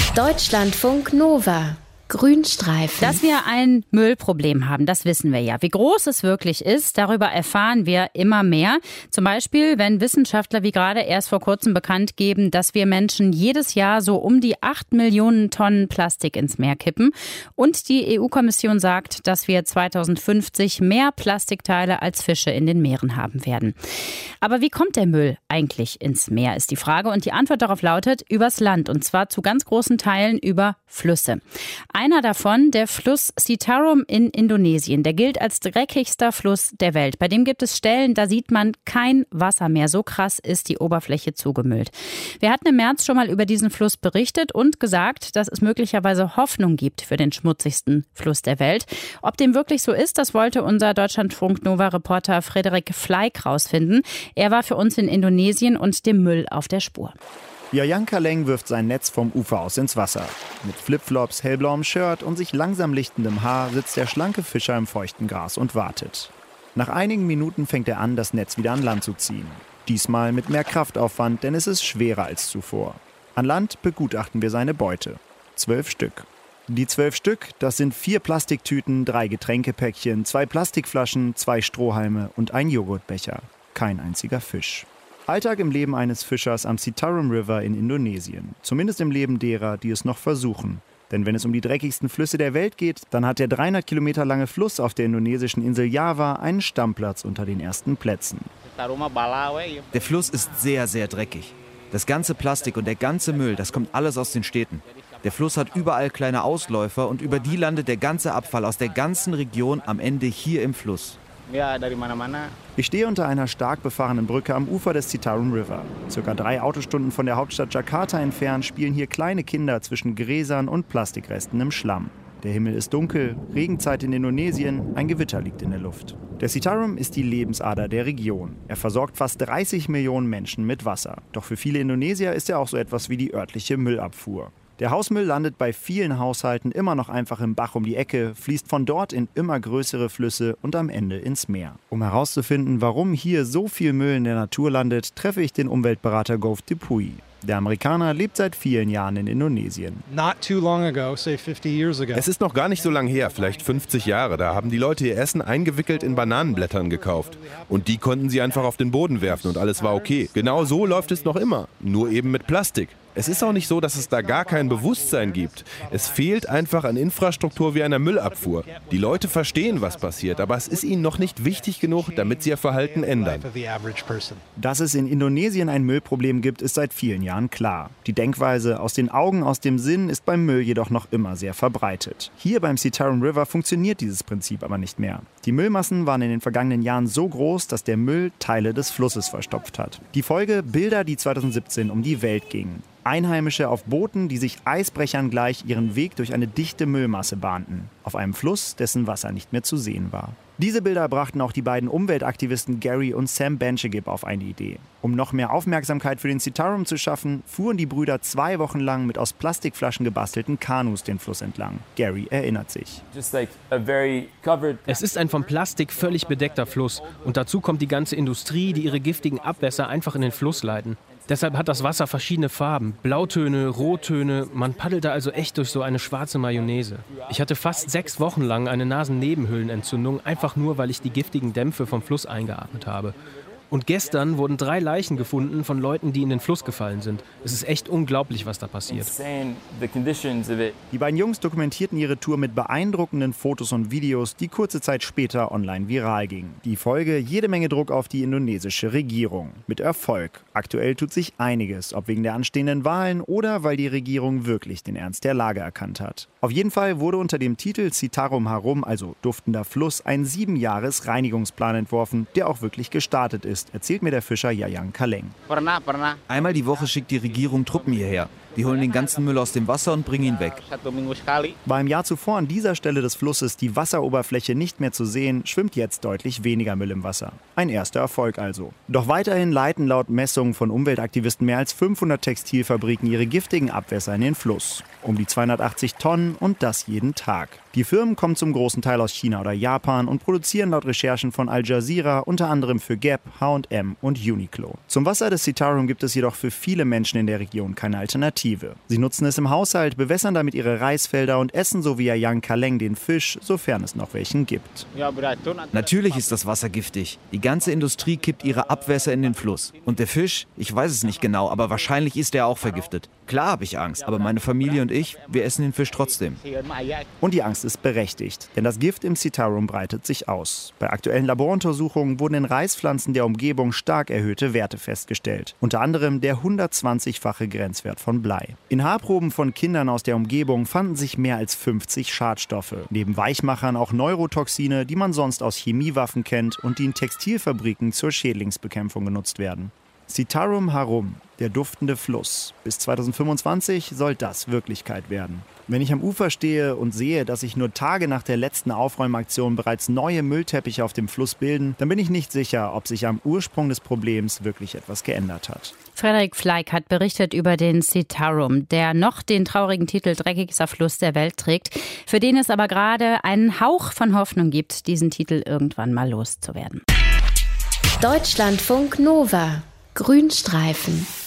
Deutschlandfunk Nova. Grünstreifen. Dass wir ein Müllproblem haben, das wissen wir ja. Wie groß es wirklich ist, darüber erfahren wir immer mehr. Zum Beispiel, wenn Wissenschaftler wie gerade erst vor kurzem bekannt geben, dass wir Menschen jedes Jahr so um die 8 Millionen Tonnen Plastik ins Meer kippen. Und die EU-Kommission sagt, dass wir 2050 mehr Plastikteile als Fische in den Meeren haben werden. Aber wie kommt der Müll eigentlich ins Meer, ist die Frage. Und die Antwort darauf lautet, übers Land. Und zwar zu ganz großen Teilen über Flüsse. Einer davon, der Fluss Citarum in Indonesien, der gilt als dreckigster Fluss der Welt. Bei dem gibt es Stellen, da sieht man kein Wasser mehr. So krass ist die Oberfläche zugemüllt. Wir hatten im März schon mal über diesen Fluss berichtet und gesagt, dass es möglicherweise Hoffnung gibt für den schmutzigsten Fluss der Welt. Ob dem wirklich so ist, das wollte unser Deutschlandfunk-Nova-Reporter Frederik Fleig rausfinden. Er war für uns in Indonesien und dem Müll auf der Spur. Jayang Kaleng wirft sein Netz vom Ufer aus ins Wasser. Mit Flipflops, hellblauem Shirt und sich langsam lichtendem Haar sitzt der schlanke Fischer im feuchten Gras und wartet. Nach einigen Minuten fängt er an, das Netz wieder an Land zu ziehen. Diesmal mit mehr Kraftaufwand, denn es ist schwerer als zuvor. An Land begutachten wir seine Beute. 12 Stück. Die 12 Stück, das sind 4 Plastiktüten, 3 Getränkepäckchen, 2 Plastikflaschen, 2 Strohhalme und ein Joghurtbecher. Kein einziger Fisch. Alltag im Leben eines Fischers am Citarum River in Indonesien. Zumindest im Leben derer, die es noch versuchen. Denn wenn es um die dreckigsten Flüsse der Welt geht, dann hat der 300 Kilometer lange Fluss auf der indonesischen Insel Java einen Stammplatz unter den ersten Plätzen. Der Fluss ist sehr, sehr dreckig. Das ganze Plastik und der ganze Müll, das kommt alles aus den Städten. Der Fluss hat überall kleine Ausläufer und über die landet der ganze Abfall aus der ganzen Region am Ende hier im Fluss. Ich stehe unter einer stark befahrenen Brücke am Ufer des Citarum River. Circa 3 Autostunden von der Hauptstadt Jakarta entfernt spielen hier kleine Kinder zwischen Gräsern und Plastikresten im Schlamm. Der Himmel ist dunkel, Regenzeit in Indonesien, ein Gewitter liegt in der Luft. Der Citarum ist die Lebensader der Region. Er versorgt fast 30 Millionen Menschen mit Wasser. Doch für viele Indonesier ist er auch so etwas wie die örtliche Müllabfuhr. Der Hausmüll landet bei vielen Haushalten immer noch einfach im Bach um die Ecke, fließt von dort in immer größere Flüsse und am Ende ins Meer. Um herauszufinden, warum hier so viel Müll in der Natur landet, treffe ich den Umweltberater Gove Dupui. Der Amerikaner lebt seit vielen Jahren in Indonesien. Es ist noch gar nicht so lange her, vielleicht 50 Jahre. Da haben die Leute ihr Essen eingewickelt in Bananenblättern gekauft. Und die konnten sie einfach auf den Boden werfen und alles war okay. Genau so läuft es noch immer, nur eben mit Plastik. Es ist auch nicht so, dass es da gar kein Bewusstsein gibt. Es fehlt einfach an Infrastruktur wie einer Müllabfuhr. Die Leute verstehen, was passiert, aber es ist ihnen noch nicht wichtig genug, damit sie ihr Verhalten ändern. Dass es in Indonesien ein Müllproblem gibt, ist seit vielen Jahren klar. Die Denkweise aus den Augen, aus dem Sinn ist beim Müll jedoch noch immer sehr verbreitet. Hier beim Citarum River funktioniert dieses Prinzip aber nicht mehr. Die Müllmassen waren in den vergangenen Jahren so groß, dass der Müll Teile des Flusses verstopft hat. Die Folge: Bilder, die 2017 um die Welt gingen. Einheimische auf Booten, die sich Eisbrechern gleich ihren Weg durch eine dichte Müllmasse bahnten. Auf einem Fluss, dessen Wasser nicht mehr zu sehen war. Diese Bilder brachten auch die beiden Umweltaktivisten Gary und Sam Benchegib auf eine Idee. Um noch mehr Aufmerksamkeit für den Citarum zu schaffen, fuhren die Brüder 2 Wochen lang mit aus Plastikflaschen gebastelten Kanus den Fluss entlang. Gary erinnert sich. Es ist ein von Plastik völlig bedeckter Fluss. Und dazu kommt die ganze Industrie, die ihre giftigen Abwässer einfach in den Fluss leiten. Deshalb hat das Wasser verschiedene Farben, Blautöne, Rottöne. Man paddelte also echt durch so eine schwarze Mayonnaise. Ich hatte fast 6 Wochen lang eine Nasennebenhöhlenentzündung, einfach nur, weil ich die giftigen Dämpfe vom Fluss eingeatmet habe. Und gestern wurden 3 Leichen gefunden von Leuten, die in den Fluss gefallen sind. Es ist echt unglaublich, was da passiert. Die beiden Jungs dokumentierten ihre Tour mit beeindruckenden Fotos und Videos, die kurze Zeit später online viral gingen. Die Folge: jede Menge Druck auf die indonesische Regierung. Mit Erfolg. Aktuell tut sich einiges, ob wegen der anstehenden Wahlen oder weil die Regierung wirklich den Ernst der Lage erkannt hat. Auf jeden Fall wurde unter dem Titel Citarum Harum, also duftender Fluss, ein 7-Jahres-Reinigungsplan entworfen, der auch wirklich gestartet ist, erzählt mir der Fischer Jayang Kaleng. Einmal die Woche schickt die Regierung Truppen hierher. Die holen den ganzen Müll aus dem Wasser und bringen ihn weg. War im Jahr zuvor an dieser Stelle des Flusses die Wasseroberfläche nicht mehr zu sehen, schwimmt jetzt deutlich weniger Müll im Wasser. Ein erster Erfolg also. Doch weiterhin leiten laut Messungen von Umweltaktivisten mehr als 500 Textilfabriken ihre giftigen Abwässer in den Fluss. Um die 280 Tonnen und das jeden Tag. Die Firmen kommen zum großen Teil aus China oder Japan und produzieren laut Recherchen von Al Jazeera unter anderem für Gap, H&M und Uniqlo. Zum Wasser des Citarum gibt es jedoch für viele Menschen in der Region keine Alternative. Motive. Sie nutzen es im Haushalt, bewässern damit ihre Reisfelder und essen so wie Ayang Kaleng den Fisch, sofern es noch welchen gibt. Natürlich ist das Wasser giftig. Die ganze Industrie kippt ihre Abwässer in den Fluss. Und der Fisch, ich weiß es nicht genau, aber wahrscheinlich ist er auch vergiftet. Klar habe ich Angst, aber meine Familie und ich, wir essen den Fisch trotzdem. Und die Angst ist berechtigt, denn das Gift im Citarum breitet sich aus. Bei aktuellen Laboruntersuchungen wurden in Reispflanzen der Umgebung stark erhöhte Werte festgestellt. Unter anderem der 120-fache Grenzwert von Blei. In Haarproben von Kindern aus der Umgebung fanden sich mehr als 50 Schadstoffe. Neben Weichmachern auch Neurotoxine, die man sonst aus Chemiewaffen kennt und die in Textilfabriken zur Schädlingsbekämpfung genutzt werden. Citarum Harum, der duftende Fluss. Bis 2025 soll das Wirklichkeit werden. Wenn ich am Ufer stehe und sehe, dass sich nur Tage nach der letzten Aufräumaktion bereits neue Müllteppiche auf dem Fluss bilden, dann bin ich nicht sicher, ob sich am Ursprung des Problems wirklich etwas geändert hat. Frederik Fleig hat berichtet über den Citarum, der noch den traurigen Titel Dreckigster Fluss der Welt trägt, für den es aber gerade einen Hauch von Hoffnung gibt, diesen Titel irgendwann mal loszuwerden. Deutschlandfunk Nova. Grünstreifen.